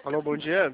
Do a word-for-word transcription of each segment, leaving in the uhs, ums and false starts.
Alô, bom dia.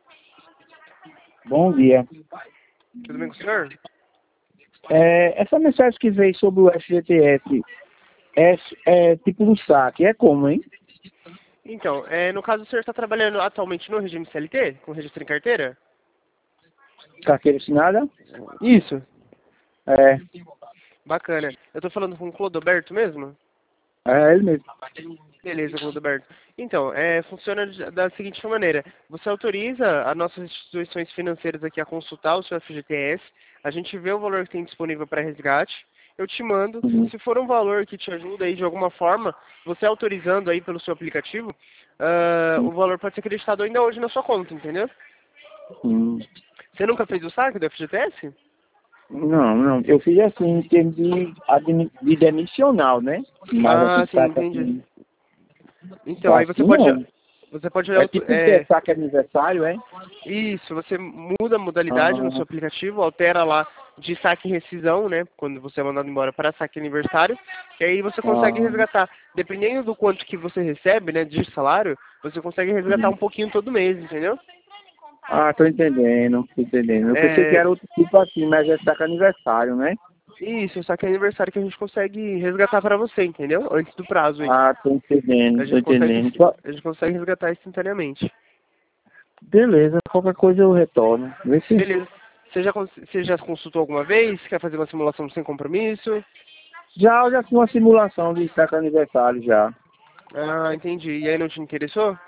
Bom dia. Tudo bem com o senhor? É, essa mensagem que veio sobre o F G T S é, é tipo um saque, é como, hein? Então, é, no caso o senhor está trabalhando atualmente no regime C L T, com registro em carteira? Carteira assinada? Isso. É, Bacana. Eu estou falando com o Clodoberto mesmo? é ele mesmo. Beleza, Clodoberto. Então, é, funciona de- da seguinte maneira. Você autoriza as nossas instituições financeiras aqui a consultar o seu F G T S, a gente vê o valor que tem disponível para resgate, eu te mando, Uhum. se for um valor que te ajuda aí de alguma forma, você autorizando aí pelo seu aplicativo, ah, o valor pode ser acreditado ainda hoje na sua conta, entendeu? Hum. Você nunca fez o saque do F G T S? Não, não. Eu fiz assim em termos de, admi- de demissional, né? Mas Ah, assim, sim, saque entendi. assim, Então, aí você assim pode, não. você pode É auto- tipo o que? é, Saque aniversário, é? isso, você muda a modalidade no seu Ah, aplicativo, altera lá de saque e rescisão, né? Quando você é mandado embora para saque aniversário, e aí você consegue ah, resgatar. Dependendo do quanto que você recebe, né, de salário, você consegue resgatar hum. um pouquinho todo mês, entendeu? Ah, tô entendendo, tô entendendo. Eu pensei que É, era outro tipo assim, mas é saque aniversário, né? isso, saque aniversário que a gente consegue resgatar para você, entendeu? Antes do prazo aí. Ah, tô A entendendo, tô gente consegue, entendendo. Só- a gente consegue resgatar instantaneamente. Beleza, qualquer coisa eu retorno. Vê se Beleza. Você já, cons- você já consultou alguma vez? Quer fazer uma simulação sem compromisso? já eu já fiz uma simulação de saque aniversário já. Ah, entendi. E aí não te interessou?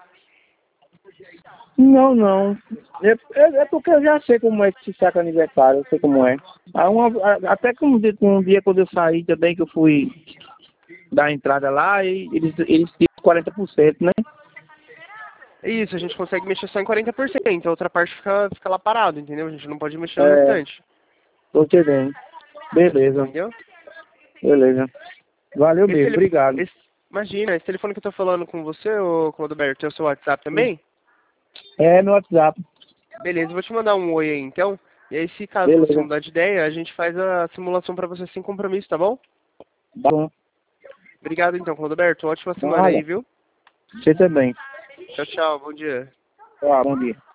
Não, não. É, é, é porque eu já sei como é que se saca aniversário, eu sei como é. Há uma, a- até que um dia, um dia quando eu saí também, que eu fui dar entrada lá, e eles, eles tinham quarenta por cento, né? Isso, a gente consegue mexer só em quarenta por cento. A outra parte fica, fica lá parado, entendeu? A gente não pode mexer no É, restante. tô entendendo. Beleza, Entendeu? beleza. Valeu Esse, mesmo, tele... obrigado. esse... Imagina, esse telefone que eu tô falando com você, ô Clodoberto, é o seu WhatsApp também? É no WhatsApp. Beleza, eu vou te mandar um oi aí então. E aí, se caso você Beleza. mudar de ideia, a gente faz a simulação pra você sem compromisso, tá bom? Tá bom. Obrigado então, Clodoberto. Ótima semana aí, Nada. viu? Você também. Tchau, tchau. Bom dia. Tá, bom dia.